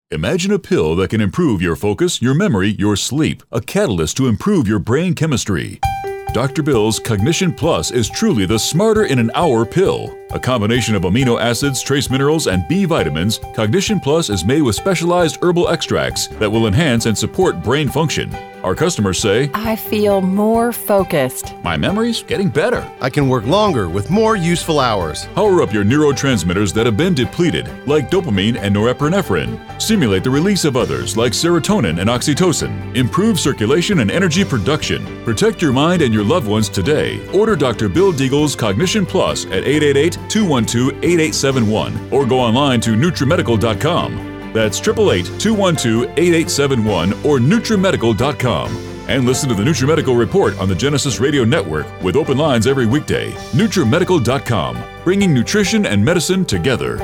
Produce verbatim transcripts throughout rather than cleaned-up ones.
Imagine a pill that can improve your focus, your memory, your sleep, a catalyst to improve your brain chemistry. Doctor Bill's Cognition Plus is truly the smarter in an hour pill. A combination of amino acids, trace minerals, and B vitamins, Cognition Plus is made with specialized herbal extracts that will enhance and support brain function. Our customers say, I feel more focused. My memory's getting better. I can work longer with more useful hours. Power up your neurotransmitters that have been depleted, like dopamine and norepinephrine. Stimulate the release of others, like serotonin and oxytocin. Improve circulation and energy production. Protect your mind and your loved ones today. Order Doctor Bill Deagle's Cognition Plus at eight eight eight, two one two, eight eight seven one or go online to NutriMedical dot com. That's eight eight eight, two one two, eight eight seven one or NutriMedical dot com. And listen to the NutriMedical Report on the Genesis Radio Network with open lines every weekday. NutriMedical dot com, bringing nutrition and medicine together.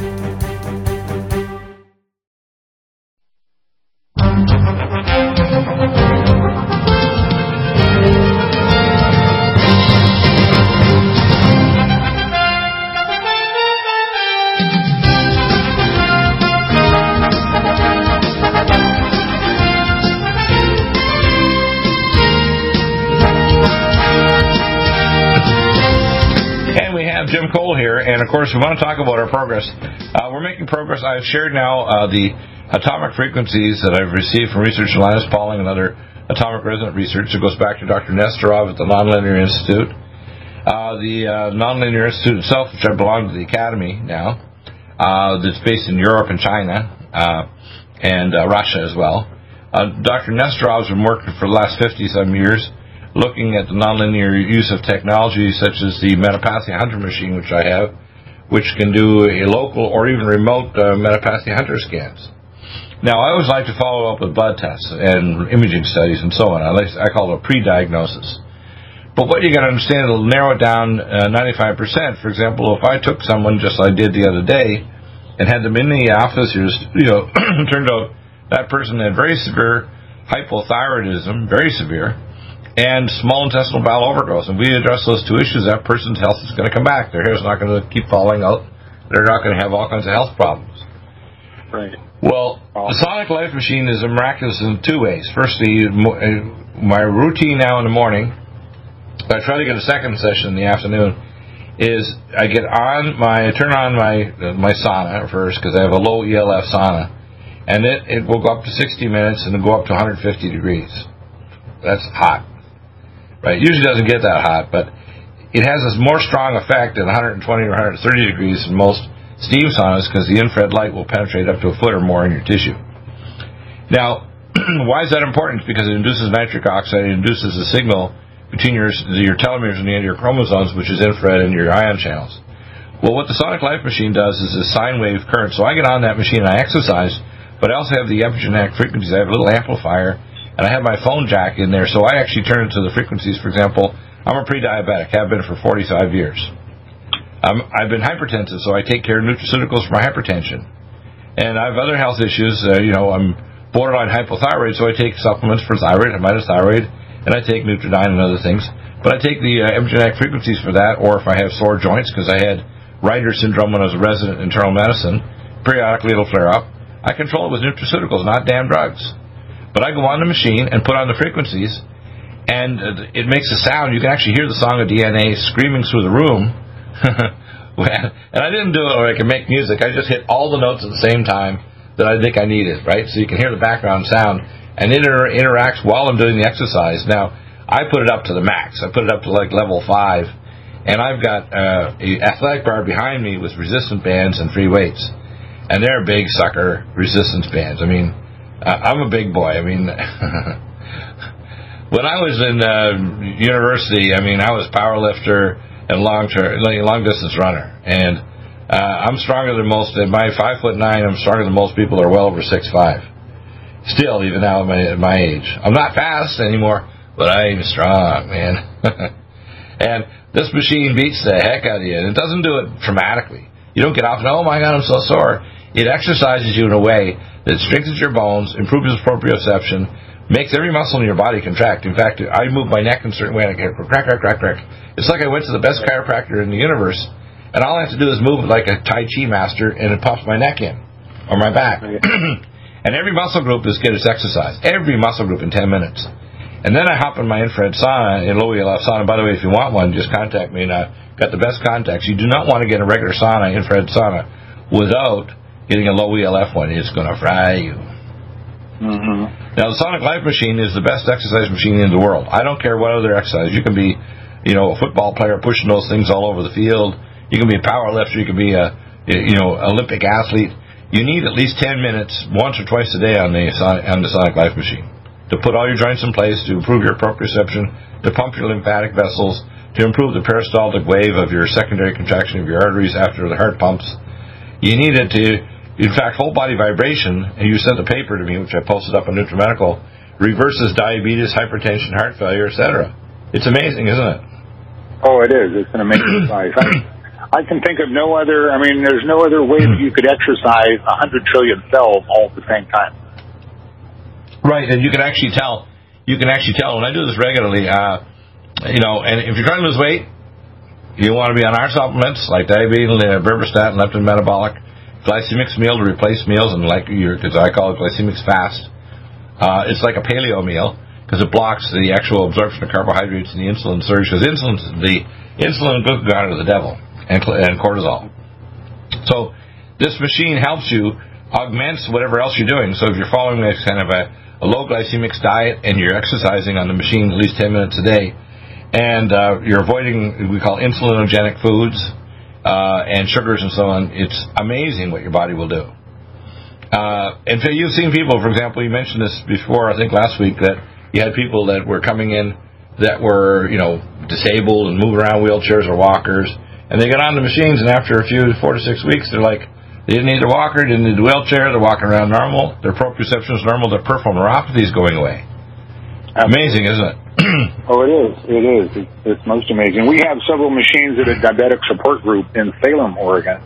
Jim Cole here, and of course we want to talk about our progress. Uh, we're making progress. I've shared now uh, the atomic frequencies that I've received from research from Linus Pauling and other atomic resonant research. It goes back to Doctor Nesterov at the Nonlinear Institute. Uh, the uh, Nonlinear Institute itself, which I belong to the Academy now, uh, that's based in Europe and China uh, and uh, Russia as well. Uh, Doctor Nestorov's been working for the last fifty-some years looking at the nonlinear use of technology such as the Metapathy Hunter machine, which I have, which can do a local or even remote uh, Metapathy Hunter scans. Now, I always like to follow up with blood tests and imaging studies and so on. I, like, I call it a pre-diagnosis. But what you got to understand, it'll narrow it down uh, ninety-five percent. For example, if I took someone just like I did the other day and had them in the office, you know, turned out that person had very severe hypothyroidism, very severe, and small intestinal bowel overgrowth. And we address those two issues, that person's health is going to come back. Their hair's not going to keep falling out. They're not going to have all kinds of health problems. Right. Well, the Sonic Life Machine is miraculous in two ways. Firstly, my routine now in the morning, I try to get a second session in the afternoon, is I get on my, I turn on my my sauna first, because I have a low E L F sauna, and it, it will go up to sixty minutes and it'll go up to one hundred fifty degrees. That's hot. Right, it usually doesn't get that hot, but it has this more strong effect at one hundred twenty or one hundred thirty degrees than most steam saunas, because the infrared light will penetrate up to a foot or more in your tissue. Now, why is that important? Because it induces nitric oxide, it induces a signal between your, your telomeres and the end of your chromosomes, which is infrared, and your ion channels. Well, what the Sonic Life Machine does is a sine wave current. So I get on that machine and I exercise, but I also have the epigenetic frequencies. I have a little amplifier, and I have my phone jack in there, so I actually turn it to the frequencies. For example, I'm a pre-diabetic, have been for forty-five years. Um, I've been hypertensive, so I take care of nutraceuticals for my hypertension. And I have other health issues. Uh, you know, I'm borderline hypothyroid, so I take supplements for thyroid, hepatitis thyroid, and I take Nutridyne and other things. But I take the uh, epigenetic frequencies for that, or if I have sore joints, because I had Reiter syndrome when I was a resident in internal medicine, periodically it'll flare up. I control it with nutraceuticals, not damn drugs. But I go on the machine and put on the frequencies, and it makes a sound. You can actually hear the song of D N A screaming through the room. And I didn't do it where I can make music. I just hit all the notes at the same time that I think I needed, right? So you can hear the background sound, and it inter- interacts while I'm doing the exercise. Now, I put it up to the max. I put it up to like level five, and I've got uh, an athletic bar behind me with resistance bands and free weights. And they're big sucker resistance bands. I mean, Uh, I'm a big boy. I mean, when I was in uh, university, I mean, I was power lifter and long term, long distance runner, and uh, I'm stronger than most. At my five foot nine, I'm stronger than most people that are well over six five. Still, even now at my, at my age, I'm not fast anymore, but I'm strong, man. And this machine beats the heck out of you, and it doesn't do it dramatically. You don't get off and, oh my God, I'm so sore. It exercises you in a way that strengthens your bones, improves proprioception, makes every muscle in your body contract. In fact, I move my neck in a certain way, and I get crack, crack, crack, crack. It's like I went to the best chiropractor in the universe, and all I have to do is move like a Tai Chi master, and it pops my neck in. or my back. And every muscle group is get its exercise. Every muscle group in ten minutes. And then I hop in my infrared sauna, in low E L F sauna. By the way, if you want one, just contact me, and I've got the best contacts. You do not want to get a regular sauna, infrared sauna, without getting a low E L F one. It's going to fry you. Mm-hmm. Now, the Sonic Life Machine is the best exercise machine in the world. I don't care what other exercise. You can be, you know, a football player pushing those things all over the field. You can be a power lifter. You can be a, you know, Olympic athlete. You need at least ten minutes, once or twice a day, on the on the Sonic Life Machine to put all your joints in place, to improve your proprioception, to pump your lymphatic vessels, to improve the peristaltic wave of your secondary contraction of your arteries after the heart pumps. You need it to, in fact, whole body vibration, and you sent a paper to me, which I posted up on NutriMedical, reverses diabetes, hypertension, heart failure, et cetera. It's amazing, isn't it? Oh, it is. It's an amazing device. I, I can think of no other, I mean, there's no other way that you could exercise one hundred trillion cells all at the same time. Right, and you can actually tell, you can actually tell, when I do this regularly, uh, you know, and if you're trying to lose weight, you want to be on our supplements, like diabetes, uh, berberstatin, leptin metabolic, glycemic meal to replace meals, and like your, because I call it glycemic fast. Uh, it's like a paleo meal, because it blocks the actual absorption of carbohydrates and the insulin surge, because insulin, the insulin and glucagon are the devil, and, and cortisol. So this machine helps you, augments whatever else you're doing. So if you're following this kind of a, a low glycemic diet and you're exercising on the machine at least ten minutes a day, and uh, you're avoiding what we call insulinogenic foods uh, and sugars and so on, it's amazing what your body will do. Uh, and so you've seen people, for example, you mentioned this before, I think last week, that you had people that were coming in that were, you know, disabled and moving around wheelchairs or walkers, and they got on the machines, and after a few, four to six weeks, they're like, they didn't need a walker, didn't need a wheelchair, they're walking around normal, their proprioception is normal, their peripheral neuropathy is going away. Amazing, isn't it? Oh, it is. It is. It's, it's most amazing. We have several machines at a diabetic support group in Salem, Oregon,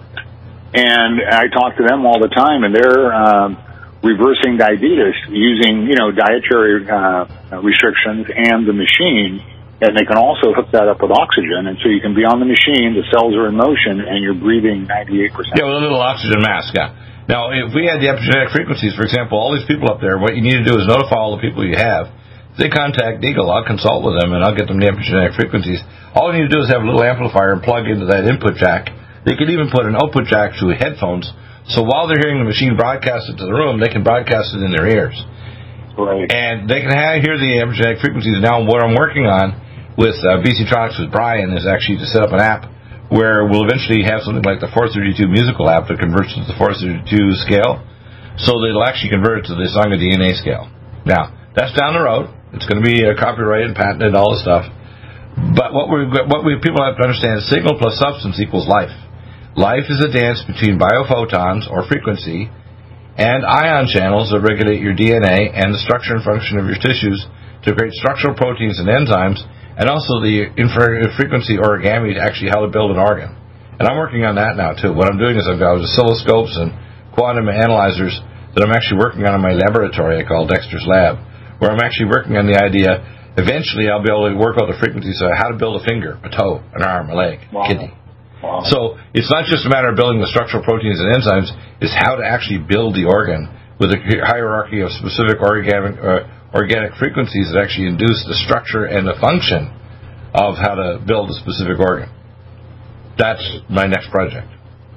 and I talk to them all the time, and they're um, reversing diabetes using, you know, dietary uh, restrictions and the machine, and they can also hook that up with oxygen, and so you can be on the machine, the cells are in motion, and you're breathing ninety-eight percent. Yeah, with a little oxygen mask, yeah. Now, if we had the epigenetic frequencies, for example, all these people up there, what you need to do is notify all the people you have. If they contact Deagle, I'll consult with them, and I'll get them the epigenetic frequencies. All you need to do is have a little amplifier and plug into that input jack. They could even put an output jack to headphones, so while they're hearing the machine broadcast it to the room, they can broadcast it in their ears. Right. And they can have, hear the epigenetic frequencies. Now, what I'm working on with uh, B C Tronics with Brian is actually to set up an app where we'll eventually have something like the four thirty-two musical app that converts to the four thirty-two scale, so that it'll actually convert it to the Sangha D N A scale. Now, that's down the road. It's going to be uh, copyrighted, patented, all this stuff. But what we what we people have to understand is signal plus substance equals life. Life is a dance between biophotons, or frequency, and ion channels that regulate your D N A and the structure and function of your tissues to create structural proteins and enzymes, and also the frequency origami to actually how to build an organ. And I'm working on that now, too. What I'm doing is I've got oscilloscopes and quantum analyzers that I'm actually working on in my laboratory I call Dexter's Lab, where I'm actually working on the idea, eventually I'll be able to work out the frequencies of how to build a finger, a toe, an arm, a leg, wow. a kidney. Wow. So it's not just a matter of building the structural proteins and enzymes, it's how to actually build the organ with a hierarchy of specific organic uh, organic frequencies that actually induce the structure and the function of how to build a specific organ. That's my next project.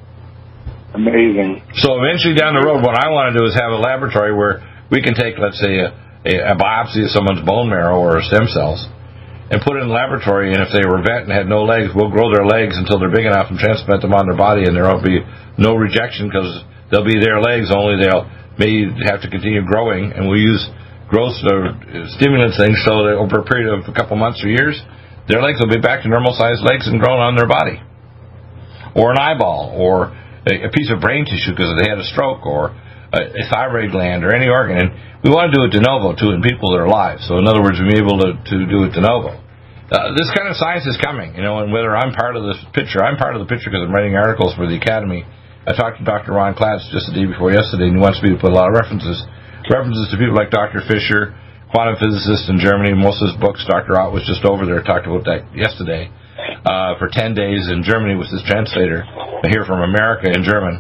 Amazing. So eventually down the road, what I want to do is have a laboratory where we can take, let's say, a, a, a biopsy of someone's bone marrow or stem cells and put it in the laboratory, and if they were vet and had no legs, we'll grow their legs until they're big enough and transplant them on their body, and there won't be no rejection because they'll be their legs, only they'll may have to continue growing, and we'll use growth uh, stimulant things so that over a period of a couple months or years, their legs will be back to normal-sized legs and grown on their body. Or an eyeball, or a, a piece of brain tissue because they had a stroke, or a, a thyroid gland, or any organ. And we want to do it de novo, too, in people that are alive. So, in other words, we'll be able to, to do it de novo. Uh, this kind of science is coming, you know, and whether I'm part of this picture, I'm part of the picture because I'm writing articles for the Academy. I talked to Doctor Ron Klatz just the day before yesterday, and he wants me to put a lot of references references to people like Doctor Fisher, quantum physicist in Germany. Most of his books, Doctor Ott was just over there, talked about that yesterday, uh, for ten days in Germany with his translator, here from America in German.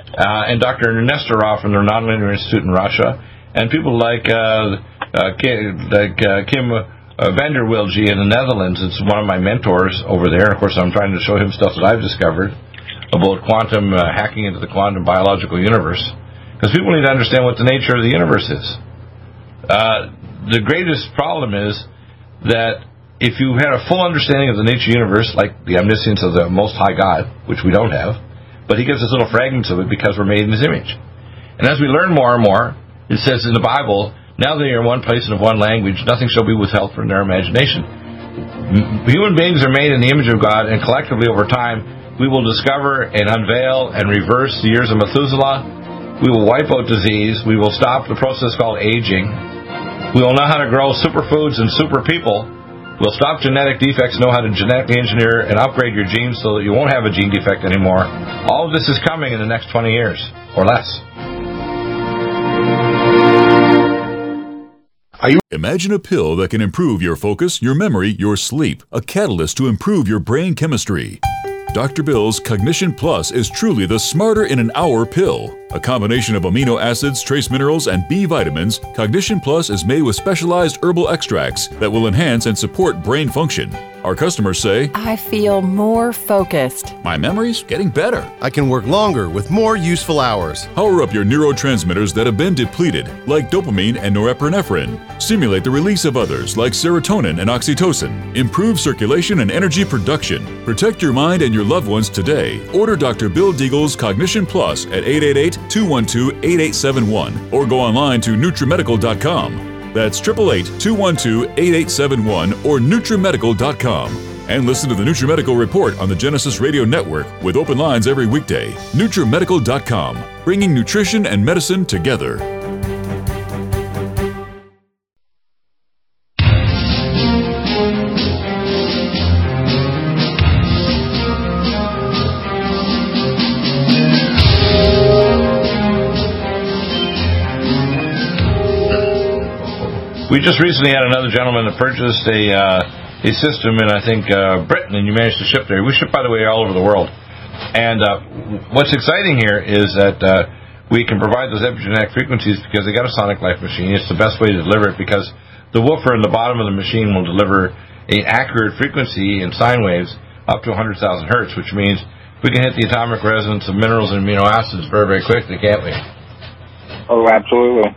uh, and Doctor Nesterov from the Nonlinear Institute in Russia, and people like uh, uh, Kim, like uh, Kim uh, Vanderwilge in the Netherlands. It's one of my mentors over there. Of course, I'm trying to show him stuff that I've discovered about quantum uh, hacking into the quantum biological universe, because people need to understand what the nature of the universe is. Uh, the greatest problem is that if you had a full understanding of the nature of the universe, like the omniscience of the Most High God, which we don't have, but He gives us little fragments of it because we're made in His image. And as we learn more and more, it says in the Bible, now that you're in one place and of one language, nothing shall be withheld from their imagination. Human beings are made in the image of God, and collectively over time, we will discover and unveil and reverse the years of Methuselah. We will wipe out disease. We will stop the process called aging. We will know how to grow superfoods and super people. We'll stop genetic defects, know how to genetically engineer and upgrade your genes so that you won't have a gene defect anymore. All of this is coming in the next twenty years, or less. Are you Imagine a pill that can improve your focus, your memory, your sleep, a catalyst to improve your brain chemistry. Doctor Bill's Cognition Plus is truly the smarter in an hour pill. A combination of amino acids, trace minerals, and B vitamins, Cognition Plus is made with specialized herbal extracts that will enhance and support brain function. Our customers say, I feel more focused. My memory's getting better. I can work longer with more useful hours. Power up your neurotransmitters that have been depleted, like dopamine and norepinephrine. Stimulate the release of others, like serotonin and oxytocin. Improve circulation and energy production. Protect your mind and your loved ones today. Order Doctor Bill Deagle's Cognition Plus at eight eight eight, two one two, eight eight seven one or go online to NutriMedical dot com. That's eight eight eight, two one two, eight eight seven one or NutriMedical dot com. And listen to the NutriMedical Report on the Genesis Radio Network with open lines every weekday. NutriMedical dot com, bringing nutrition and medicine together. We just recently had another gentleman that purchased a uh, a system in, I think, uh, Britain, and you managed to ship there. We ship, by the way, all over the world. And uh, what's exciting here is that uh, we can provide those epigenetic frequencies because they got a Sonic Life machine. It's the best way to deliver it because the woofer in the bottom of the machine will deliver an accurate frequency in sine waves up to one hundred thousand hertz, which means we can hit the atomic resonance of minerals and amino acids very, very quickly, can't we? Oh, absolutely.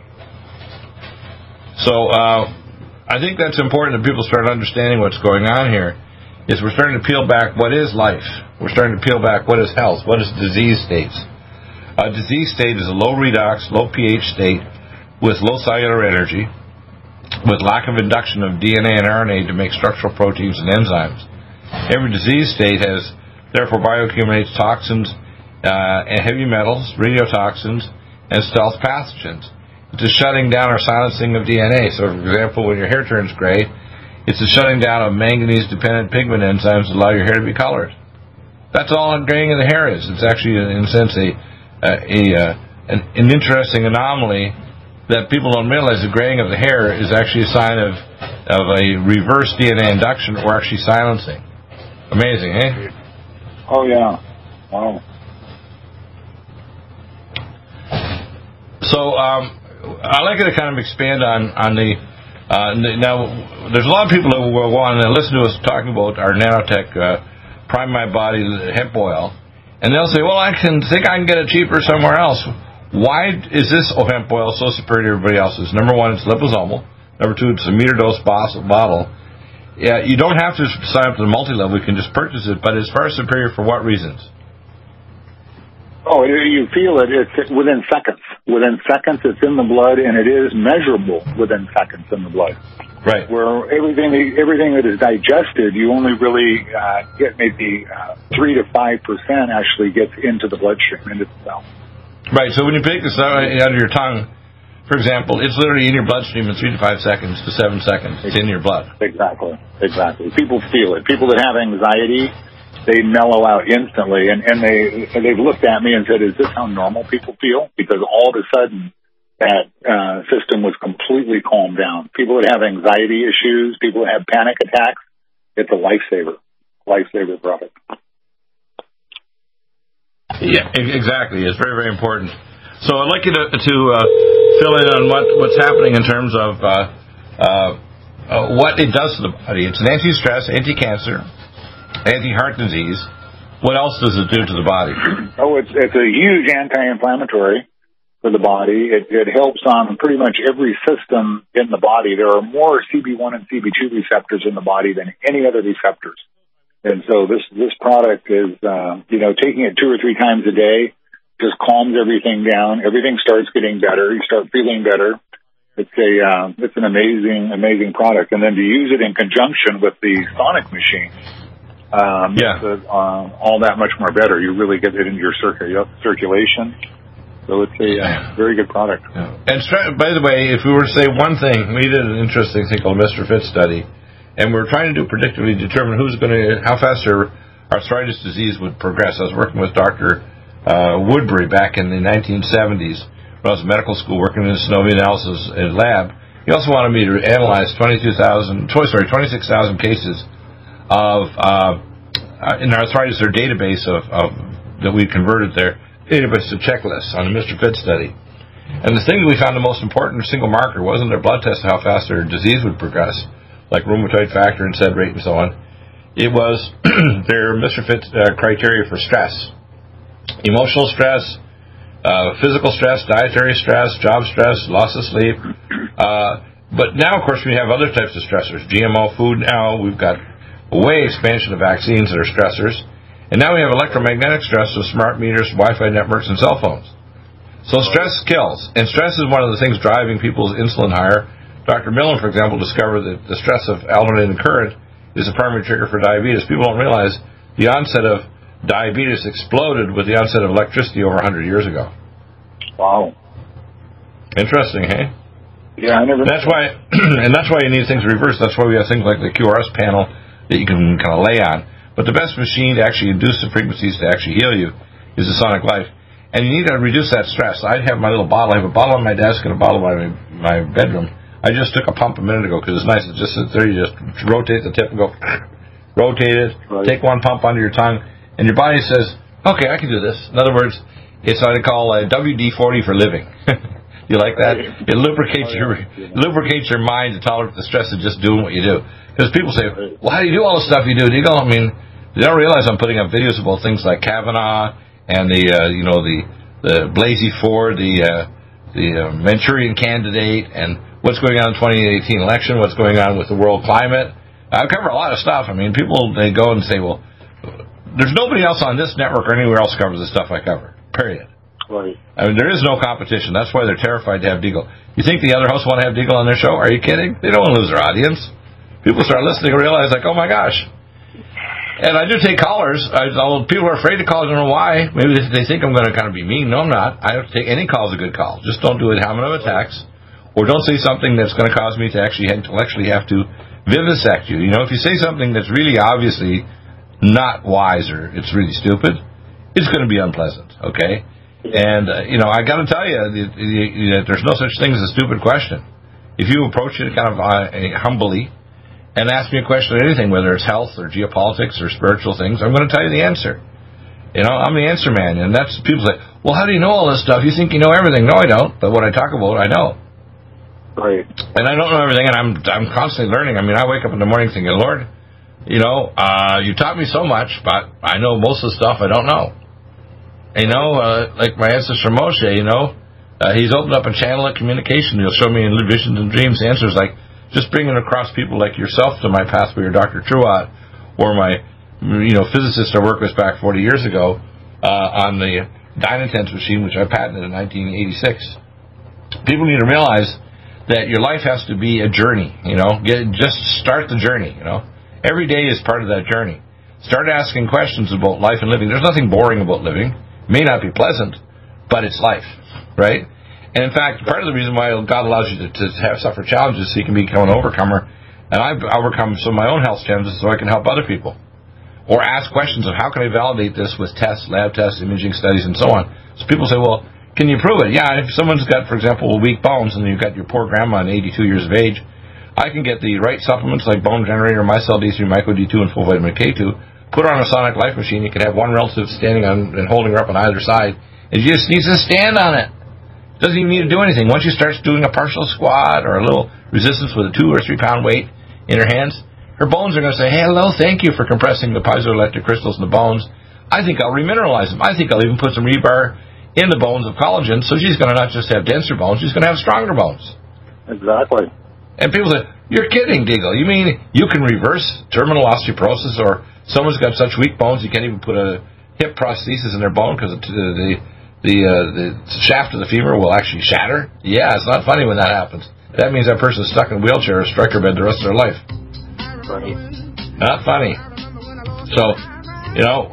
So uh, I think that's important that people start understanding what's going on here. Is we're starting to peel back what is life. We're starting to peel back what is health, what is disease states. A disease state is a low redox, low pH state with low cellular energy, with lack of induction of D N A and R N A to make structural proteins and enzymes. Every disease state has, therefore, bioaccumulates toxins uh, and heavy metals, radiotoxins, and stealth pathogens. It's a shutting down or silencing of D N A. So, for example, when your hair turns gray, it's a shutting down of manganese-dependent pigment enzymes that allow your hair to be colored. That's all graying of the hair is. It's actually, in a sense, a, a, a an, an interesting anomaly that people don't realize. The graying of the hair is actually a sign of of a reverse D N A induction or actually silencing. Amazing, eh? Oh, yeah. Wow. So, um... I'd like to kind of expand on, on the, uh, now, there's a lot of people who will want to listen to us talking about our nanotech uh, Prime My Body hemp oil, and they'll say, well, I can think I can get it cheaper somewhere else. Why is this hemp oil so superior to everybody else's? Number one, it's liposomal. Number two, it's a meter dose bottle. Yeah, you don't have to sign up to the multi-level. You can just purchase it, but it's far superior for what reasons? Oh, you feel it. It's within seconds. Within seconds, it's in the blood, and it is measurable within seconds in the blood. Right. Where everything everything that is digested, you only really uh, get maybe uh, three to five percent actually gets into the bloodstream, into the cell. Right. So when you take this out of your tongue, for example, it's literally in your bloodstream in three to five seconds to seven seconds. It's in your blood. Exactly. Exactly. People feel it. People that have anxiety, they mellow out instantly, and, and they, they've looked at me and said, is this how normal people feel? Because all of a sudden, that uh, system was completely calmed down. People that have anxiety issues, people that have panic attacks, it's a lifesaver. Lifesaver product. Yeah, exactly. It's very, very important. So I'd like you to, to uh, fill in on what, what's happening in terms of uh, uh, uh, what it does to the body. It's an anti-stress, anti-cancer, anti-heart disease. What else does it do to the body? Oh, it's it's a huge anti-inflammatory for the body. It, it helps on pretty much every system in the body. There are more C B one and C B two receptors in the body than any other receptors. And so this, this product is, uh, you know, taking it two or three times a day just calms everything down. Everything starts getting better. You start feeling better. It's a, uh, it's an amazing, amazing product. And then to use it in conjunction with the Sonic machine, um, yeah. it's, uh, all that much more better. You really get it into your circu- circulation. So it's a uh, very good product. Yeah. And by the way, if we were to say one thing, we did an interesting thing called Mister Fit study, and we're trying to do predictively determine who's going to, how fast their arthritis disease would progress. I was working with Doctor Uh, Woodbury back in the nineteen seventies when I was in medical school working in a synovial analysis lab. He also wanted me to analyze twenty-two thousand, sorry, twenty-six thousand cases of uh, in arthritis, their database of, of that we converted their database to checklists on the Mister Fit study. And the thing that we found the most important single marker wasn't their blood test of how fast their disease would progress, like rheumatoid factor and SED rate and so on. It was their Mister Fit uh, criteria for stress. Emotional stress, uh, physical stress, dietary stress, job stress, loss of sleep. Uh, but now, of course, we have other types of stressors. G M O food now. We've got way expansion of vaccines that are stressors. And now we have electromagnetic stress with smart meters, Wi-Fi networks, and cell phones. So stress kills. And stress is one of the things driving people's insulin higher. Doctor Millen, for example, discovered that the stress of alternating current is a primary trigger for diabetes. People don't realize the onset of diabetes exploded with the onset of electricity over one hundred years ago. Wow. Interesting, hey? Yeah, I never... That's why, and that's why you need things reversed. That's why we have things like the Q R S panel that you can kind of lay on. But the best machine to actually induce the frequencies to actually heal you is the Sonic Life. And you need to reduce that stress. I have my little bottle. I have a bottle on my desk and a bottle in my, my bedroom. I just took a pump a minute ago because it's nice. It just sits there. You just rotate the tip and go, rotate it, right. Take one pump under your tongue, and your body says, okay, I can do this. In other words, it's what I call a W D forty for living. You like that? It lubricates your it lubricates your mind to tolerate the stress of just doing what you do. Because people say, well, how do you do all the stuff you do? Do you go, I mean, they don't realize I'm putting up videos about things like Kavanaugh and the, uh, you know, the the Blasey Ford, the uh, the uh, Manchurian candidate, and what's going on in the twenty eighteen election, what's going on with the world climate. I cover a lot of stuff. I mean, people, they go and say, well, there's nobody else on this network or anywhere else covers the stuff I cover, period. Right. I mean, there is no competition. That's why they're terrified to have Deagle. You think the other hosts want to have Deagle on their show? Are you kidding? They don't want to lose their audience. People start listening and realize, like, oh, my gosh. And I do take callers. I, people are afraid to call. I don't know why. Maybe they, they think I'm going to kind of be mean. No, I'm not. I have to take any call is a good call. Just don't do it how many attacks. Or don't say something that's going to cause me to actually intellectually have to vivisect you. You know, if you say something that's really obviously not wise or it's really stupid, it's going to be unpleasant, okay? And, uh, you know, I got to tell you that there's no such thing as a stupid question. If you approach it kind of uh, humbly and ask me a question on anything, whether it's health or geopolitics or spiritual things, I'm going to tell you the answer. You know, I'm the answer man. And that's, people say, well, how do you know all this stuff? You think you know everything. No, I don't. But what I talk about, I know. Right. And I don't know everything, and I'm I'm constantly learning. I mean, I wake up in the morning thinking, Lord, you know, uh, you taught me so much, but I know most of the stuff I don't know. You know, uh, like my ancestor Moshe, you know, uh, he's opened up a channel of communication. He'll show me in visions and dreams answers, like just bringing across people like yourself to my pathway, or Doctor Truott, or my, you know, physicist I worked with back forty years ago uh, on the Dynatense machine, which I patented in nineteen eighty-six. People need to realize that your life has to be a journey, you know. Get, just start the journey, you know. Every day is part of that journey. Start asking questions about life and living. There's nothing boring about living. It may not be pleasant, but it's life, right? And in fact, part of the reason why God allows you to, to have suffer challenges so you can become an overcomer, and I've overcome some of my own health challenges so I can help other people. Or ask questions of how can I validate this with tests, lab tests, imaging studies, and so on. So people say, well, can you prove it? Yeah, if someone's got, for example, weak bones, and you've got your poor grandma at eighty-two years of age, I can get the right supplements like Bone Generator, MyCell D three, Myco D two, and full vitamin K two, put her on a Sonic Life machine. You can have one relative standing on and holding her up on either side, and she just needs to stand on it. Doesn't even need to do anything. Once she starts doing a partial squat or a little resistance with a two or three pound weight in her hands, her bones are going to say, hey, hello, thank you for compressing the piezoelectric crystals in the bones. I think I'll remineralize them. I think I'll even put some rebar in the bones of collagen, so she's going to not just have denser bones, she's going to have stronger bones. Exactly. And people say, you're kidding, Deagle. You mean you can reverse terminal osteoporosis, or someone's got such weak bones you can't even put a hip prosthesis in their bone because the the the, uh, the shaft of the femur will actually shatter? Yeah, it's not funny when that happens. That means that person's stuck in a wheelchair or stretcher bed the rest of their life. Right. Not funny. So, you know,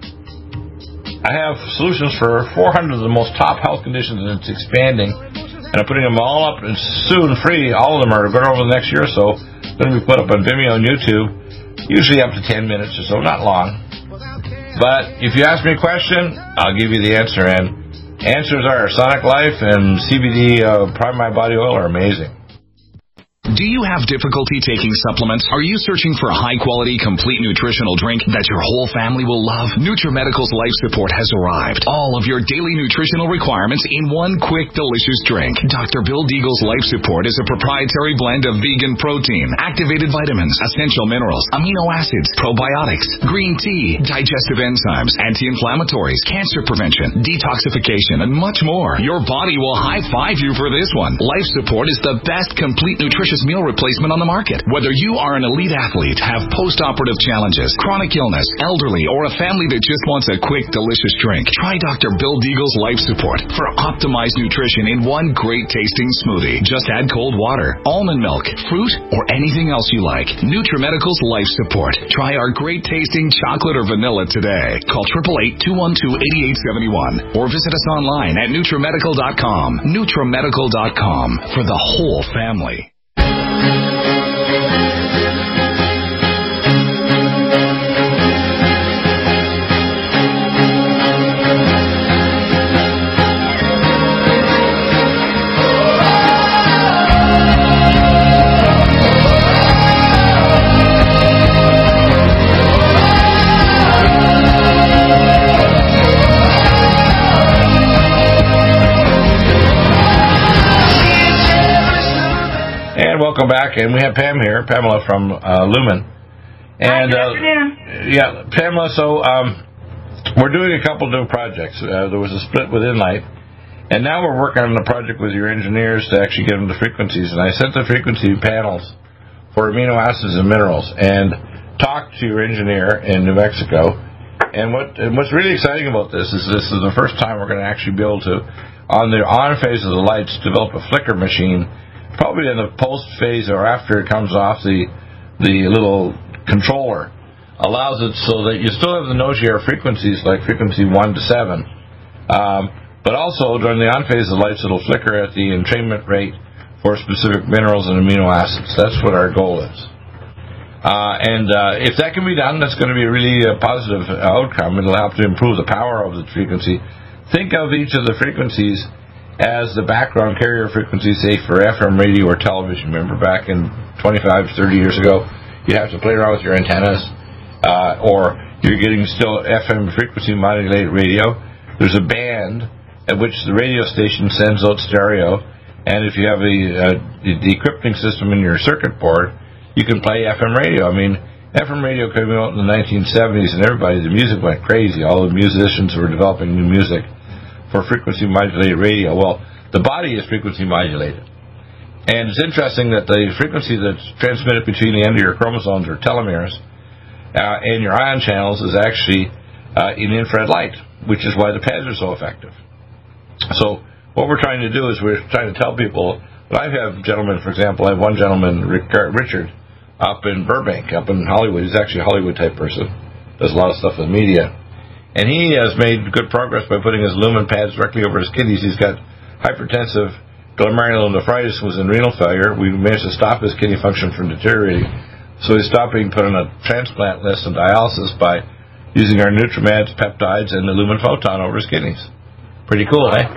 I have solutions for four hundred of the most top health conditions, and it's expanding. And I'm putting them all up, and soon free. All of them are going over the next year or so. Going to be put up on Vimeo and YouTube, usually up to ten minutes or so, not long. But if you ask me a question, I'll give you the answer. And answers are Sonic Life and C B D uh, Prime My Body Oil are amazing. Do you have difficulty taking supplements? Are you searching for a high-quality, complete nutritional drink that your whole family will love? NutriMedical's Life Support has arrived. All of your daily nutritional requirements in one quick, delicious drink. Doctor Bill Deagle's Life Support is a proprietary blend of vegan protein, activated vitamins, essential minerals, amino acids, probiotics, green tea, digestive enzymes, anti-inflammatories, cancer prevention, detoxification, and much more. Your body will high-five you for this one. Life Support is the best complete nutrition meal replacement on the market. Whether you are an elite athlete, have post-operative challenges, chronic illness, elderly, or a family that just wants a quick, delicious drink, try Doctor Bill Deagle's Life Support for optimized nutrition in one great-tasting smoothie. Just add cold water, almond milk, fruit, or anything else you like. NutriMedical's Life Support. Try our great-tasting chocolate or vanilla today. Call eight eight eight, two one two, eight eight seven one or visit us online at NutriMedical dot com. NutriMedical dot com for the whole family. Welcome back, and we have Pam here, Pamela from uh, Lumen. And, Hi, good uh, afternoon. Yeah, Pamela, so um, we're doing a couple new projects. Uh, there was a split with Inlight, and now we're working on a project with your engineers to actually get them the frequencies. And I sent the frequency panels for amino acids and minerals and talked to your engineer in New Mexico. And what and what's really exciting about this is this is the first time we're going to actually be able to, on the on phase of the lights, develop a flicker machine, probably in the post phase or after it comes off the the little controller, allows it so that you still have the no-share frequencies like frequency one to seven, um, but also during the on phase of the lights it'll flicker at the entrainment rate for specific minerals and amino acids. That's what our goal is. Uh, and uh, if that can be done, that's going to be a really uh, positive outcome. It'll help to improve the power of the frequency. Think of each of the frequencies as the background carrier frequency, say, for F M radio or television. Remember back in twenty-five, thirty years ago, you have to play around with your antennas, uh, or you're getting still F M frequency modulated radio. There's a band at which the radio station sends out stereo, and if you have a, a decrypting system in your circuit board, you can play F M radio. I mean, F M radio came out in the nineteen seventies, and everybody, the music went crazy. All the musicians were developing new music for frequency modulated radio. Well, the body is frequency modulated. And it's interesting that the frequency that's transmitted between the end of your chromosomes or telomeres uh, and your ion channels is actually uh, in infrared light, which is why the pads are so effective. So what we're trying to do is we're trying to tell people, I have gentlemen, for example, I have one gentleman, Richard, up in Burbank, up in Hollywood. He's actually a Hollywood type person, does a lot of stuff with media. And he has made good progress by putting his lumen pads directly over his kidneys. He's got hypertensive glomerulonephritis, was in renal failure. We managed to stop his kidney function from deteriorating. So he stopped being put on a transplant list and dialysis by using our Nutrimeds, peptides, and the lumen photon over his kidneys. Pretty cool, eh?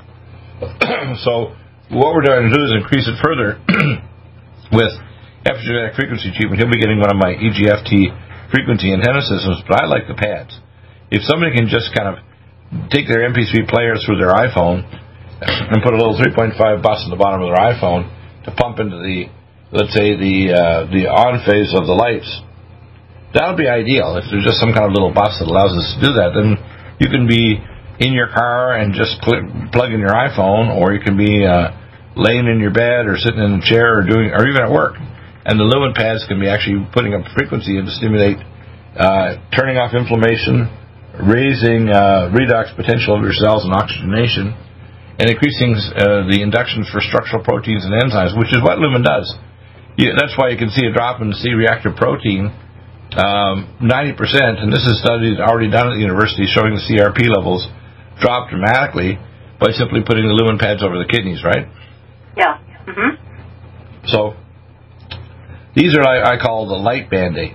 So what we're trying to do is increase it further with epigenetic frequency treatment. He'll be getting one of my E G F T frequency antenna systems, but I like the pads. If somebody can just kind of take their M P three player through their iPhone and put a little three point five bus in the bottom of their iPhone to pump into the, let's say, the uh, the on phase of the lights, that would be ideal. If there's just some kind of little bus that allows us to do that, then you can be in your car and just pl- plug in your iPhone, or you can be uh, laying in your bed or sitting in a chair or doing, or even at work. And the lumen pads can be actually putting up frequency and to stimulate uh, turning off inflammation, raising uh, redox potential of your cells and oxygenation, and increasing uh, the inductions for structural proteins and enzymes, which is what lumen does. You, that's why you can see a drop in C-reactive protein, um, ninety percent, and this is studies already done at the university showing the C R P levels drop dramatically by simply putting the lumen pads over the kidneys, right? Yeah. Mm-hmm. So these are, I, I call the light Band-Aid.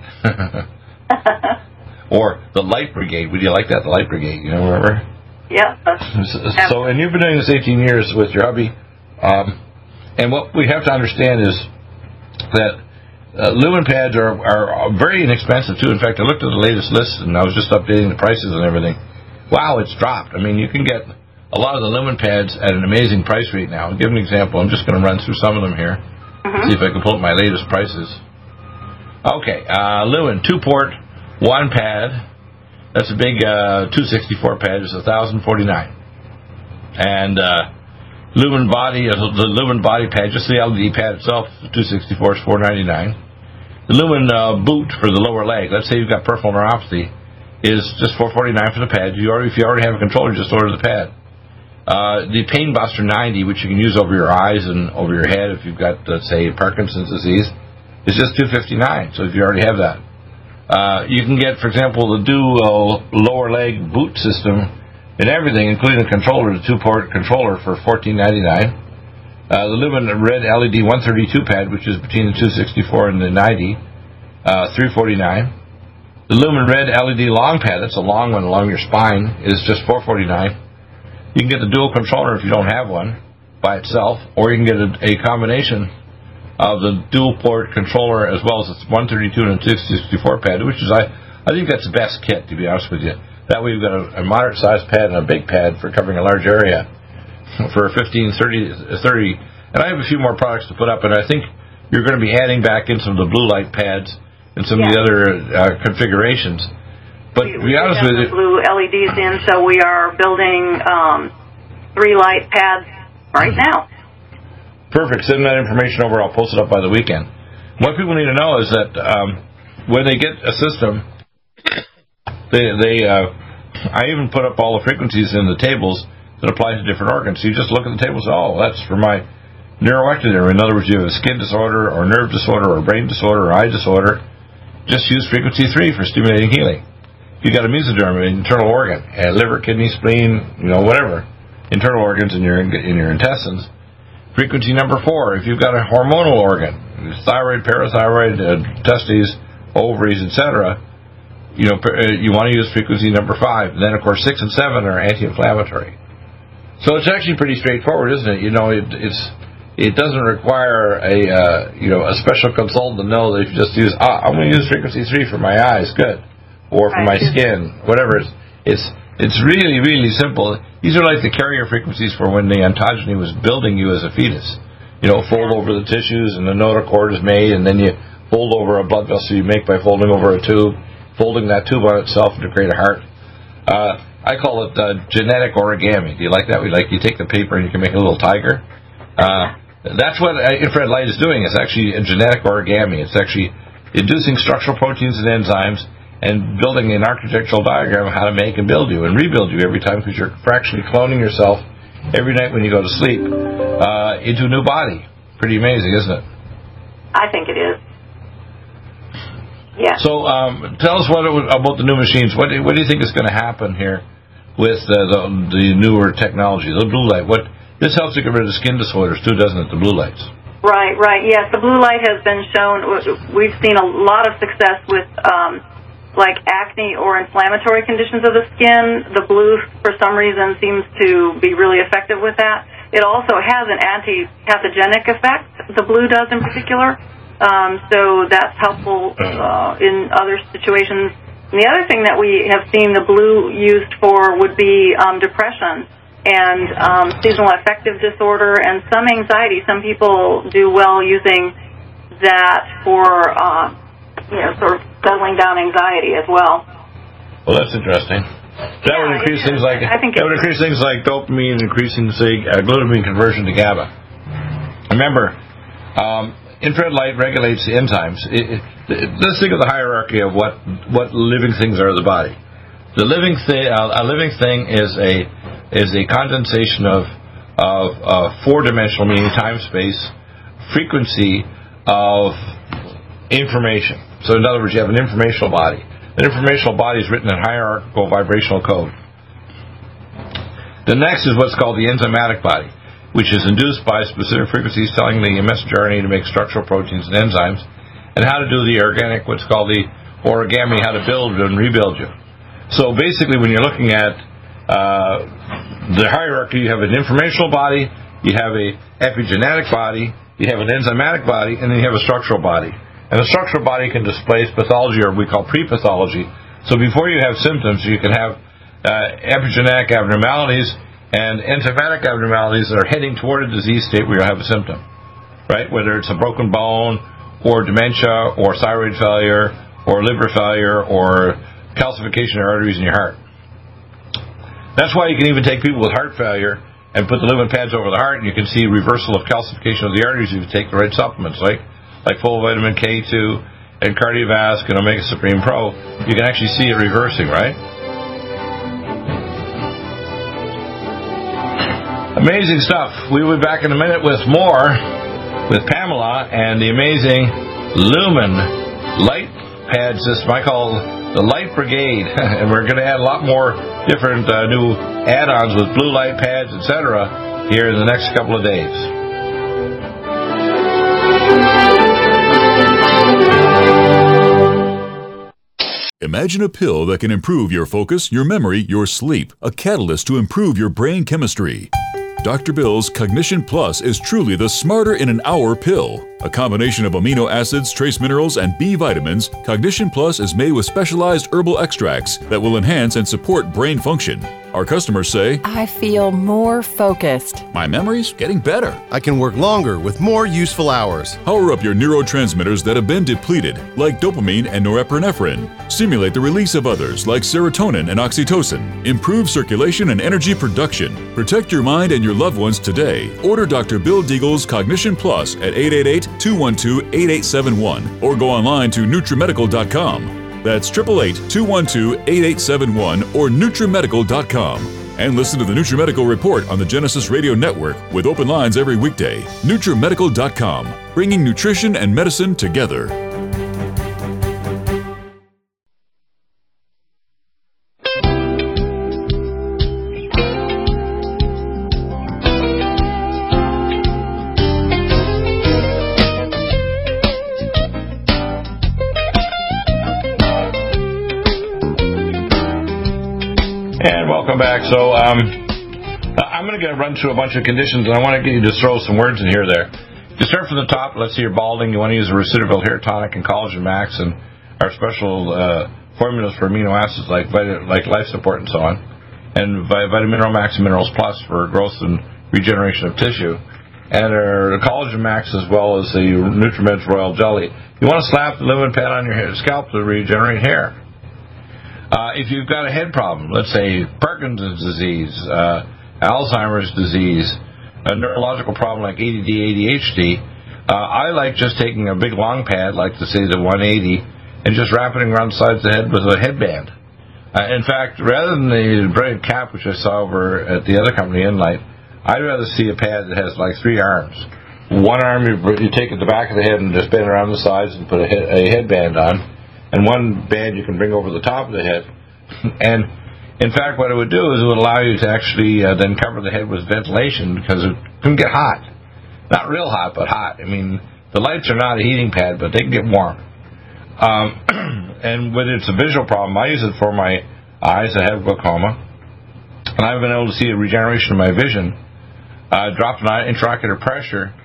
Or the Light Brigade. Would you like that, the Light Brigade? You know, remember? Yeah. So, so, and you've been doing this eighteen years with your hubby. Um, and what we have to understand is that uh, lumen pads are, are very inexpensive, too. In fact, I looked at the latest list, and I was just updating the prices and everything. Wow, it's dropped. I mean, you can get a lot of the lumen pads at an amazing price right now. I'll give an example. I'm just going to run through some of them here. Mm-hmm. See if I can pull up my latest prices. Okay, uh, lumen, two-port, one pad, that's a big uh, two sixty-four pad, is one thousand forty-nine dollars. And uh, lumen body, uh, the lumen body pad, just the L E D pad itself, two sixty-four is four ninety-nine. The lumen uh, boot for the lower leg, let's say you've got peripheral neuropathy, is just four forty-nine for the pad. You already, if you already have a controller, just order the pad. Uh, the Pain Buster ninety, which you can use over your eyes and over your head if you've got, let's say, Parkinson's disease, is just two fifty-nine. So if you already have that. Uh, you can get, for example, the dual lower leg boot system and everything, including the controller, the two-port controller for fourteen ninety-nine. Uh, the Lumen Red L E D one thirty-two pad, which is between the two sixty-four and the ninety, uh, three forty-nine. The Lumen Red L E D long pad, that's a long one along your spine, is just four forty-nine. You can get the dual controller if you don't have one by itself, or you can get a, a combination of the dual port controller as well as the one thirty-two and two sixty-four pad, which is, I, I think that's the best kit, to be honest with you. That way you've got a, a moderate sized pad and a big pad for covering a large area for fifteen, thirty, thirty. And I have a few more products to put up, and I think you're going to be adding back in some of the blue light pads and some yeah. of the other uh, configurations. But we, to be honest with you, blue L E Ds in, so we are building um, three light pads right now. Perfect. Send that information over. I'll post it up by the weekend. What people need to know is that um, when they get a system, they, they uh, I even put up all the frequencies in the tables that apply to different organs. So you just look at the table and say, oh, that's for my neuroectoderm. In other words, you have a skin disorder or nerve disorder or brain disorder or eye disorder. Just use frequency three for stimulating healing. If you got a mesoderm, an internal organ, a liver, kidney, spleen, you know, whatever, internal organs in your in your intestines. Frequency number four, if you've got a hormonal organ, thyroid, parathyroid, uh, testes, ovaries, et cetera, you know, you want to use frequency number five. And then, of course, six and seven are anti-inflammatory. So it's actually pretty straightforward, isn't it? You know, it, it's it doesn't require a uh, you know a special consultant to know that if you just use ah, I'm going to use frequency three for my eyes, good, or for my skin, whatever. It's it's it's really really simple. These are like the carrier frequencies for when the ontogeny was building you as a fetus. You know, fold over the tissues and the notochord is made, and then you fold over a blood vessel you make by folding over a tube, folding that tube on itself to create a heart. Uh, I call it uh, genetic origami. Do you like that? We like you take the paper and you can make a little tiger. Uh, that's what infrared light is doing. It's actually a genetic origami. It's actually inducing structural proteins and enzymes and building an architectural diagram of how to make and build you and rebuild you every time, because you're fractionally cloning yourself every night when you go to sleep uh, into a new body. Pretty amazing, isn't it? I think it is. Yeah. So um, tell us what it was, about the new machines. What do, what do you think is going to happen here with uh, the, the newer technology, the blue light? What this helps to get rid of skin disorders too, doesn't it? The blue lights. Right, right. Yes, the blue light has been shown. We've seen a lot of success with um, like acne or inflammatory conditions of the skin. The blue, for some reason, seems to be really effective with that. It also has an anti-pathogenic effect. The blue does in particular. Um, so that's helpful uh, in other situations. And the other thing that we have seen the blue used for would be um, depression and um, seasonal affective disorder and some anxiety. Some people do well using that for, uh, you know, sort of settling down anxiety as well. Well, that's interesting. That Yeah, would increase it things is. like I think that it would increase things like dopamine, increasing say uh, glutamine conversion to GABA. Remember, um, infrared light regulates the enzymes. It, it, let's think of the hierarchy of what what living things are in the body. The living thing, uh, a living thing is a is a condensation of of uh, four dimensional, meaning time, space, frequency of information. So in other words, you have an informational body. An informational body is written in hierarchical vibrational code. The next is what's called the enzymatic body, which is induced by specific frequencies telling the messenger R N A to make structural proteins and enzymes, and how to do the organic, what's called the origami, how to build and rebuild you. So basically, when you're looking at uh, the hierarchy, you have an informational body, you have a epigenetic body, you have an enzymatic body, and then you have a structural body. And the structural body can displace pathology, or we call pre-pathology. So before you have symptoms, you can have uh, epigenetic abnormalities and enzymatic abnormalities that are heading toward a disease state where you have a symptom, right? Whether it's a broken bone, or dementia, or thyroid failure, or liver failure, or calcification of arteries in your heart. That's why you can even take people with heart failure and put the lumen pads over the heart, and you can see reversal of calcification of the arteries if you take the right supplements, like like full vitamin K two and Cardiovasc and Omega Supreme Pro. You can actually see it reversing, right? Amazing stuff. We'll be back in a minute with more with Pamela and the amazing Lumen light pad system I call the Light Brigade. And we're going to add a lot more different uh, new add-ons with blue light pads, et cetera here in the next couple of days. Imagine a pill that can improve your focus, your memory, your sleep, a catalyst to improve your brain chemistry. Doctor Bill's Cognition Plus is truly the smarter in an hour pill. A combination of amino acids, trace minerals, and B vitamins, Cognition Plus is made with specialized herbal extracts that will enhance and support brain function. Our customers say, I feel more focused. My memory's getting better. I can work longer with more useful hours. Power up your neurotransmitters that have been depleted, like dopamine and norepinephrine. Stimulate the release of others, like serotonin and oxytocin. Improve circulation and energy production. Protect your mind and your loved ones today. Order Doctor Bill Deagle's Cognition Plus at eight eight eight, two one two, eight eight seven one or go online to NutriMedical dot com. That's eight eight eight, two one two, eight eight seven one or NutriMedical dot com. And listen to the NutriMedical Report on the Genesis Radio Network with open lines every weekday. NutriMedical dot com, bringing nutrition and medicine together. Welcome back. So um, I'm going to run through a bunch of conditions, and I want to get you to throw some words in here there. You start from the top. Let's say you're balding. You want to use a Recidival Hair Tonic and Collagen Max and our special uh, formulas for amino acids like like Life Support and so on, and Vitamin Mineral Max and Minerals Plus for growth and regeneration of tissue, and our Collagen Max as well as the Nutrimeds Royal Jelly. You want to slap the lumen pad on your hair, scalp to regenerate hair. Uh, if you've got a head problem, let's say Parkinson's disease, uh, Alzheimer's disease, a neurological problem like A D D, A D H D, uh, I like just taking a big long pad, like to say the one eighty, and just wrapping it around the sides of the head with a headband. Uh, in fact, rather than the braided cap, which I saw over at the other company, Enlight, I'd rather see a pad that has like three arms. One arm you, you take at the back of the head and just bend around the sides and put a, head, a headband on. And one band you can bring over the top of the head. And, in fact, what it would do is it would allow you to actually uh, then cover the head with ventilation because it can get hot. Not real hot, but hot. I mean, the lights are not a heating pad, but they can get warm. Um, and when it's a visual problem, I use it for my eyes that have glaucoma. And I've been able to see a regeneration of my vision. Uh, drop an intraocular pressure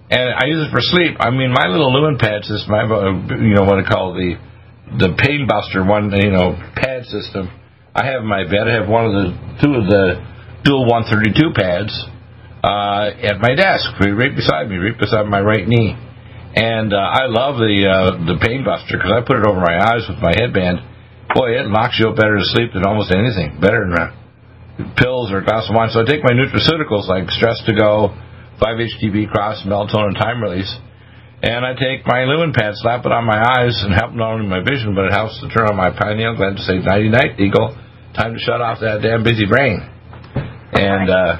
and I use it for sleep. I mean, my little Lumen pad system, I have a, you know, what I call the the pain buster one, you know, pad system. I have in my bed. I have one of the two of the dual one thirty-two pads uh, at my desk, right beside me, right beside my right knee. And uh, I love the uh, the pain buster because I put it over my eyes with my headband. Boy, it knocks you up better to sleep than almost anything, better than uh, pills or a glass of wine. So I take my nutraceuticals like Stress to Go, five H T B Cross, melatonin time release, and I take my Lumen pad, slap it on my eyes, and help not only my vision, but it helps to turn on my pineal gland to say, nighty night, Eagle, time to shut off that damn busy brain. And uh,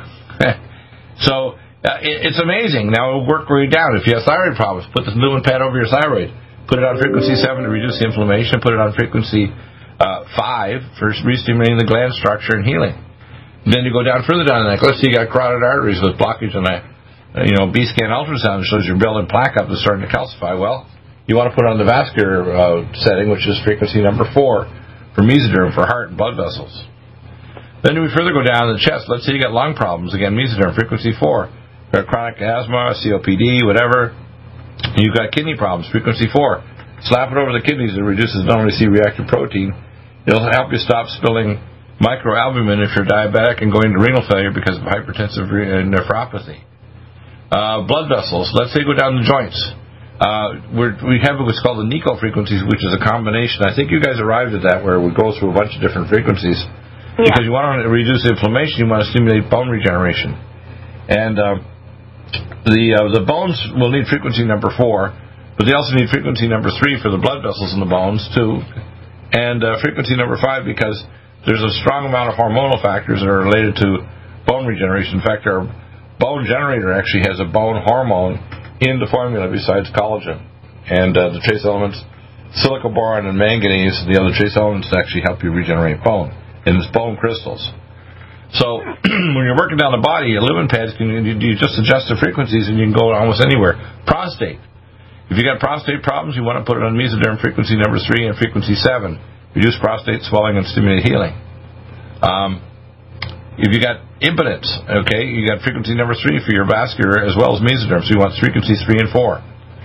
so uh, it, it's amazing. Now it'll work right down. If you have thyroid problems, put this Lumen pad over your thyroid. Put it on frequency seven to reduce the inflammation. Put it on frequency uh, five for re-stimulating the gland structure and healing. Then you go down further down the neck. Let's say you got carotid arteries with blockage on that. You know, B-scan ultrasound shows your building plaque up is starting to calcify. Well, you want to put on the vascular uh, setting, which is frequency number four for mesoderm for heart and blood vessels. Then we further go down to the chest. Let's say you got lung problems. Again, mesoderm, frequency four. You got chronic asthma, C O P D, whatever. You've got kidney problems, frequency four. Slap it over the kidneys. It reduces donor C reactive protein. It'll help you stop spilling microalbumin if you're diabetic and going into renal failure because of hypertensive nephropathy. Uh, blood vessels. Let's say go down the joints. Uh, we're, we have what's called the NICO frequencies, which is a combination. I think you guys arrived at that where we go through a bunch of different frequencies. Yeah. Because you want to reduce inflammation, you want to stimulate bone regeneration. And uh, the uh, the bones will need frequency number four, but they also need frequency number three for the blood vessels in the bones, too. And uh, frequency number five because there's a strong amount of hormonal factors that are related to bone regeneration. In fact, our bone generator actually has a bone hormone in the formula besides collagen. And uh, the trace elements, silica, boron, and manganese, the other trace elements actually help you regenerate bone. And it's bone crystals. So when you're working down the body, your Lumen pads, can, you, you just adjust the frequencies and you can go almost anywhere. Prostate. If you got prostate problems, you want to put it on mesoderm frequency number three and frequency seven. Reduce prostate swelling and stimulate healing. Um, if you got impotence, okay, you got frequency number three for your vascular as well as mesoderm, so you want frequencies three and four.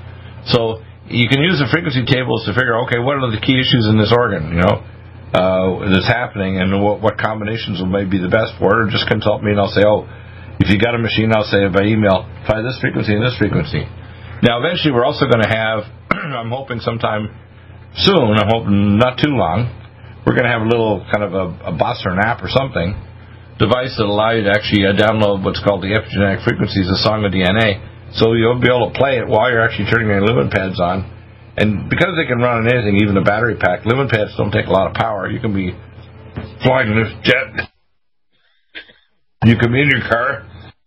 So you can use the frequency tables to figure, okay, what are the key issues in this organ, you know, uh, that's happening, and what, what combinations will maybe be the best for it, or just consult me and I'll say, oh, if you got a machine, I'll say by email, try this frequency and this frequency. Now, eventually, we're also going to have, I'm hoping sometime soon, I'm hoping not too long, we're going to have a little kind of a, a bus or an app or something, device that allow you to actually uh, download what's called the epigenetic frequencies of Song of D N A. So you'll be able to play it while you're actually turning your Lumen pads on. And because they can run on anything, even a battery pack, Lumen pads don't take a lot of power. You can be flying in this jet. You can be in your car.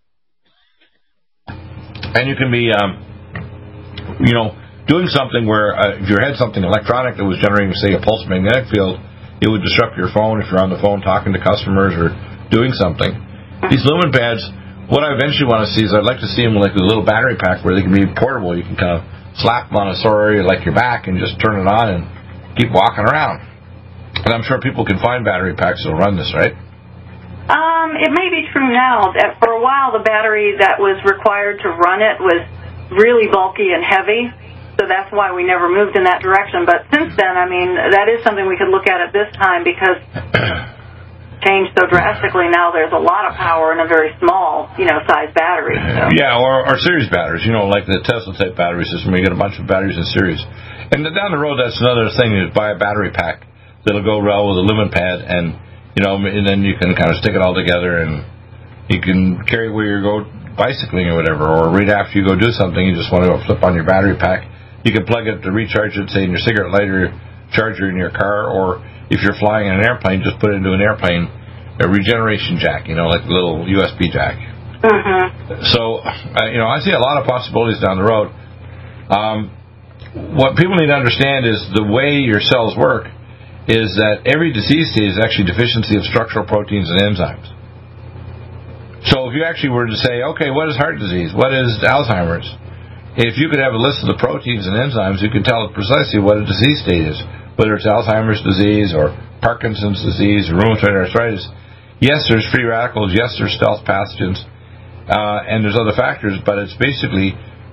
And you can be, um, you know, doing something where uh, if you had something electronic that was generating, say, a pulse magnetic field, it would disrupt your phone if you're on the phone talking to customers or doing something. These Lumen pads, what I eventually want to see is I'd like to see them like a little battery pack where they can be portable. You can kind of slap them on a sore area like your back and just turn it on and keep walking around. And I'm sure people can find battery packs that will run this, right? Um, it may be true now. That for a while, the battery that was required to run it was really bulky and heavy. So that's why we never moved in that direction. But since then, I mean, that is something we could look at at this time because changed so drastically. Now there's a lot of power in a very small, you know, size battery. So. Yeah, or, or series batteries, you know, like the Tesla-type battery system where you get a bunch of batteries in series. And down the road, that's another thing, is buy a battery pack that'll go well with a Lumen pad, and, you know, and then you can kind of stick it all together, and you can carry it where you go bicycling or whatever, or right after you go do something, you just want to go flip on your battery pack. You can plug it to recharge it, say, in your cigarette lighter charger in your car, or if you're flying in an airplane, just put it into an airplane, a regeneration jack, you know, like a little U S B jack. Mm-hmm. So, uh, you know, I see a lot of possibilities down the road. Um, what people need to understand is the way your cells work is that every disease state is actually deficiency of structural proteins and enzymes. So if you actually were to say, okay, what is heart disease? What is Alzheimer's? If you could have a list of the proteins and enzymes, you could tell precisely what a disease state is, whether it's Alzheimer's disease or Parkinson's disease or rheumatoid arthritis. Yes, there's free radicals. Yes, there's stealth pathogens. Uh, and there's other factors, but it's basically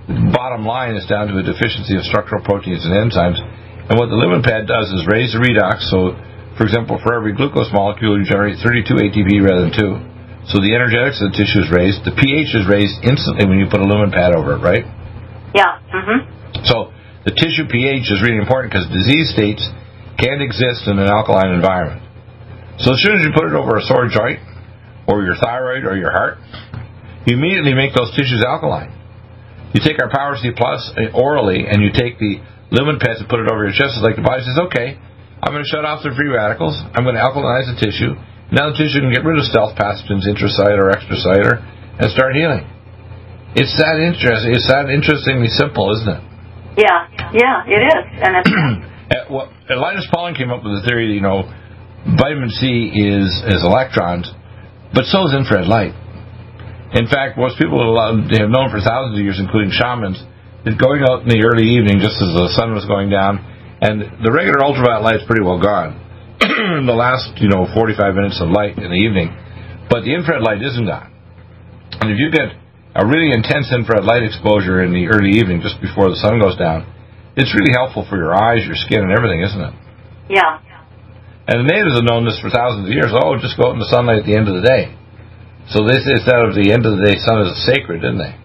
bottom line is down to a deficiency of structural proteins and enzymes. And what the lumen pad does is raise the redox. So, for example, for every glucose molecule, you generate thirty-two A T P rather than two. So the energetics of the tissue is raised. The pH is raised instantly when you put a lumen pad over it, right? Yeah. Mm-hmm. So the tissue pH is really important because disease states can't exist in an alkaline environment. So as soon as you put it over a sore joint, or your thyroid, or your heart, you immediately make those tissues alkaline. You take our Power C Plus orally, and you take the lumen pads and put it over your chest. It's like the body says, okay, I'm going to shut off the free radicals. I'm going to alkalinize the tissue. Now the tissue can get rid of stealth pathogens, intracellular or extracellular, and start healing. It's that interesting. It's that interestingly simple, isn't it? Yeah, yeah, it is. And it's well, Linus Pauling came up with the theory that, you know, vitamin C is, is electrons, but so is infrared light. In fact, most people have known for thousands of years, including shamans, that going out in the early evening, just as the sun was going down, and the regular ultraviolet light is pretty well gone. The last, you know, forty-five minutes of light in the evening, but the infrared light isn't gone. And if you get a really intense infrared light exposure in the early evening, just before the sun goes down, it's really helpful for your eyes, your skin, and everything, isn't it? Yeah. And the natives have known this for thousands of years. Oh, just go out in the sunlight at the end of the day. So this is that of the end of the day sun is sacred, isn't they?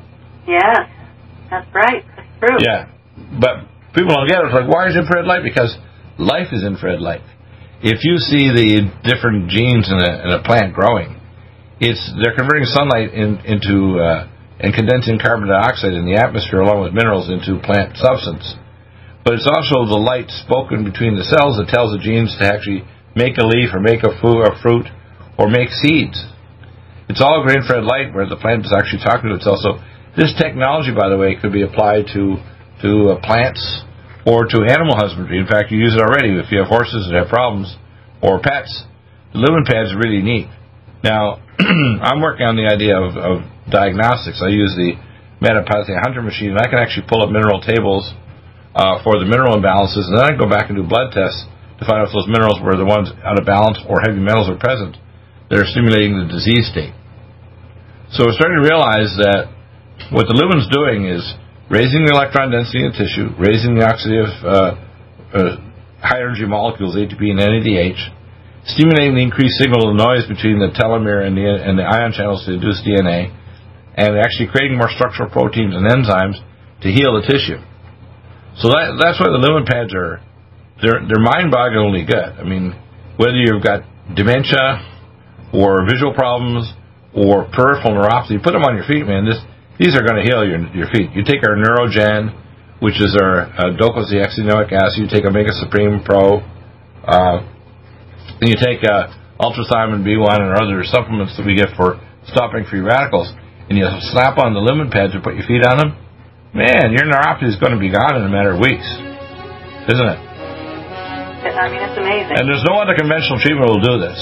Yes, that's right. That's true. Yeah, but people don't get it. It's like, why is infrared light? Because life is infrared light. If you see the different genes in a, in a plant growing, it's they're converting sunlight in, into uh, and condensing carbon dioxide in the atmosphere along with minerals into plant substance. But it's also the light spoken between the cells that tells the genes to actually make a leaf or make a, fu- a fruit or make seeds. It's all green infrared light where the plant is actually talking to itself. So this technology, by the way, could be applied to to uh, plants or to animal husbandry. In fact, you use it already. If you have horses that have problems or pets, the lumen pad is really neat. Now, I'm working on the idea of, of diagnostics. I use the Metapathy Hunter machine, and I can actually pull up mineral tables uh, for the mineral imbalances, and then I can go back and do blood tests to find out if those minerals were the ones out of balance or heavy metals are present that are stimulating the disease state. So we're starting to realize that what the lumen's doing is raising the electron density in the tissue, raising the oxidative uh, uh, high-energy molecules, A T P and N A D H, stimulating the increased signal of noise between the telomere and the, and the ion channels to induce D N A, and actually creating more structural proteins and enzymes to heal the tissue. So that, that's why the lumen pads are, they're, they're mind-bogglingly good. I mean, whether you've got dementia or visual problems or peripheral neuropathy, put them on your feet, man. This, these are going to heal your your feet. You take our Neurogen, which is our uh, docosahexaenoic acid. You take Omega Supreme Pro. Uh, and you take uh, Ultrathymine B one and other supplements that we get for stopping free radicals, and you slap on the lumen pads and put your feet on them. Man, your neuropathy is going to be gone in a matter of weeks, isn't it? I mean, it's amazing. And there's no other conventional treatment will do this.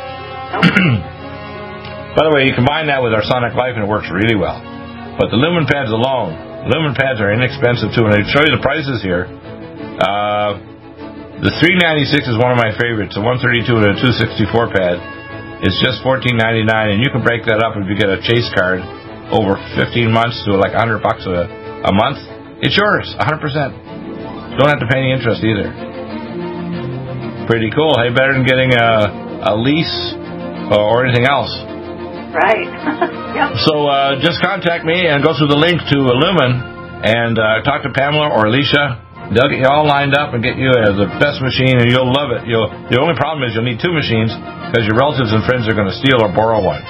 Nope. By the way, you combine that with our Sonic Life and it works really well. But the lumen pads alone, lumen pads are inexpensive too, and I show you the prices here. Uh, the three ninety-six is one of my favorites. The one thirty-two and a two sixty-four pad is just fourteen ninety-nine, and you can break that up if you get a Chase card over fifteen months to like one hundred bucks a, a month. It's yours, one hundred percent. Don't have to pay any interest either. Pretty cool. Hey, better than getting a, a lease or anything else. Right. Yep. So uh, just contact me and go through the link to Lumen and uh, talk to Pamela or Alicia. They'll get you all lined up and get you uh, the best machine, and you'll love it. You'll, the only problem is you'll need two machines because your relatives and friends are going to steal or borrow one.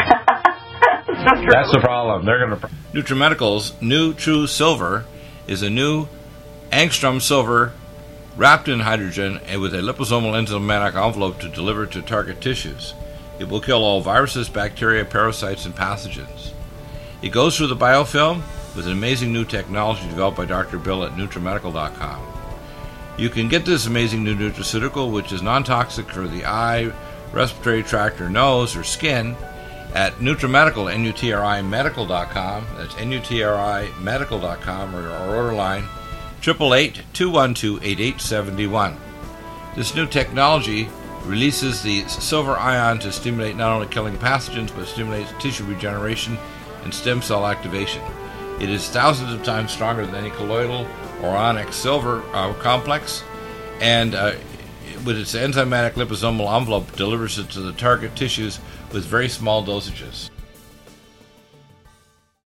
So true. That's the problem. They're going to. NutriMedical's New True Silver is a new angstrom silver wrapped in hydrogen and with a liposomal enzymatic envelope to deliver to target tissues. It will kill all viruses, bacteria, parasites, and pathogens. It goes through the biofilm with an amazing new technology developed by Doctor Bill at NutriMedical dot com. You can get this amazing new nutraceutical, which is non-toxic for the eye, respiratory tract, or nose, or skin, at NutriMedical, N U T R I Medical dot com. That's N U T R I Medical dot com, or our order line, eight eight eight, two one two, eight eight seven one. This new technology releases the silver ion to stimulate not only killing pathogens, but stimulates tissue regeneration and stem cell activation. It is thousands of times stronger than any colloidal or onyx silver uh, complex, and uh, with its enzymatic liposomal envelope, delivers it to the target tissues with very small dosages.